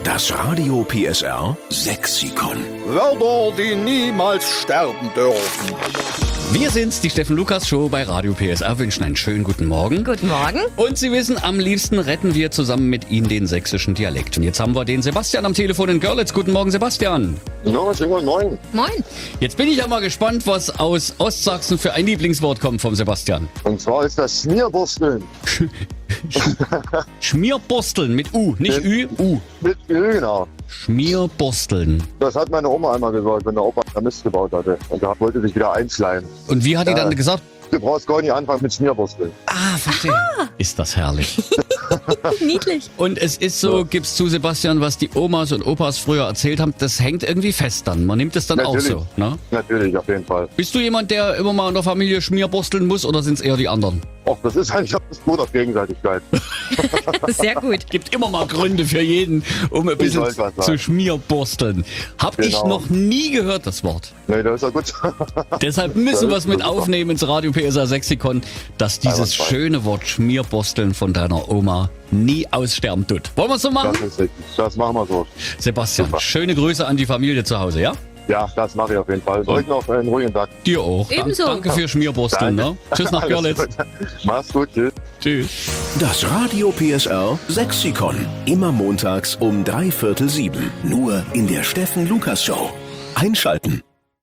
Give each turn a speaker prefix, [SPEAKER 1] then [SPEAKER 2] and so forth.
[SPEAKER 1] Das Radio PSR Sexikon.
[SPEAKER 2] Wörter, die niemals sterben dürfen.
[SPEAKER 3] Wir sind's, die Steffen Lukas Show bei Radio PSR, wünschen einen schönen guten Morgen.
[SPEAKER 4] Guten Morgen.
[SPEAKER 3] Und Sie wissen, am liebsten retten wir zusammen mit Ihnen den sächsischen Dialekt. Und jetzt haben wir den Sebastian am Telefon in Görlitz. Guten Morgen, Sebastian.
[SPEAKER 5] Ja, schönen guten Morgen.
[SPEAKER 4] Moin.
[SPEAKER 3] Jetzt bin ich ja mal gespannt, was aus Ostsachsen für ein Lieblingswort kommt vom Sebastian.
[SPEAKER 5] Und zwar ist das Schmierbursteln.
[SPEAKER 3] Schmierborsteln mit U, nicht Ü, U.
[SPEAKER 5] Mit Öl, genau.
[SPEAKER 3] Schmierborsteln.
[SPEAKER 5] Das hat meine Oma einmal gesagt, wenn der Opa Mist gebaut hatte. Und da wollte sich wieder einschleimen.
[SPEAKER 3] Und wie hat die dann gesagt?
[SPEAKER 5] Du brauchst gar nicht anfangen mit Schmierbursteln.
[SPEAKER 3] Ah, verstehe. Ist das herrlich.
[SPEAKER 4] Niedlich.
[SPEAKER 3] Und es ist so, gib's zu, Sebastian, was die Omas und Opas früher erzählt haben, das hängt irgendwie fest dann. Man nimmt es dann
[SPEAKER 5] Natürlich.
[SPEAKER 3] auch so. Ne?
[SPEAKER 5] Natürlich, auf jeden Fall.
[SPEAKER 3] Bist du jemand, der immer mal in der Familie schmierborsteln muss oder sind's eher die anderen?
[SPEAKER 5] Och, das ist eigentlich das Blut auf Gegenseitigkeit.
[SPEAKER 4] Sehr gut.
[SPEAKER 3] Gibt immer mal Gründe für jeden, um ein bisschen
[SPEAKER 5] wollte was sagen.
[SPEAKER 3] zu schmierborsteln. Hab ich
[SPEAKER 5] Genau.
[SPEAKER 3] noch nie gehört, das Wort.
[SPEAKER 5] Nee, das ist ja gut.
[SPEAKER 3] Deshalb müssen wir es mit
[SPEAKER 5] super.
[SPEAKER 3] aufnehmen ins Radio PSR Sexikon, dass dieses
[SPEAKER 5] Einwandfrei.
[SPEAKER 3] schöne Wort Schmierborsteln von deiner Oma nie aussterben tut. Wollen wir es so machen?
[SPEAKER 5] Das ist richtig. Das machen wir so.
[SPEAKER 3] Sebastian,
[SPEAKER 5] Super.
[SPEAKER 3] schöne Grüße an die Familie zu Hause, ja?
[SPEAKER 5] Ja, das mache ich auf jeden Fall. Euch noch einen ruhigen Tag.
[SPEAKER 3] Dir auch.
[SPEAKER 4] Ebenso.
[SPEAKER 3] Danke für Schmierborsteln, ne? Tschüss nach
[SPEAKER 5] Alles
[SPEAKER 3] Görlitz.
[SPEAKER 5] gut. Mach's gut, tschüss.
[SPEAKER 3] Tschüss.
[SPEAKER 1] Das Radio PSR Sexikon. Immer montags um 6:45. Nur in der Steffen Lukas Show. Einschalten.